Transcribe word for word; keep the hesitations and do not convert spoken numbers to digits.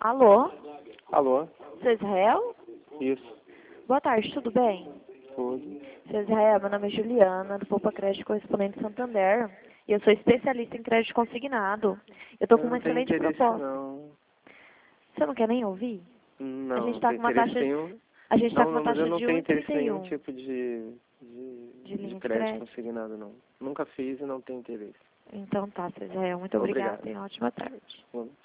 Alô? Alô? Seu Israel? Isso. Boa tarde, tudo bem? Tudo. Seu Israel, meu nome é Juliana, do Poupa Crédito Correspondente Santander. E eu sou especialista em crédito consignado. Eu tô Eu com uma não tenho excelente interesse, proposta. não. Você não quer nem ouvir? Não, A gente não tá tenho com uma interesse taxa, nenhum. a gente tá Não, com uma não, mas eu taxa não de tenho interesse em nenhum um vírgula trinta e um tipo de, de, de linha de de crédito crédito. consignado, não. Nunca fiz e não tenho interesse. Então tá, seu Israel, muito obrigada Obrigado. e uma ótima tarde. Bom.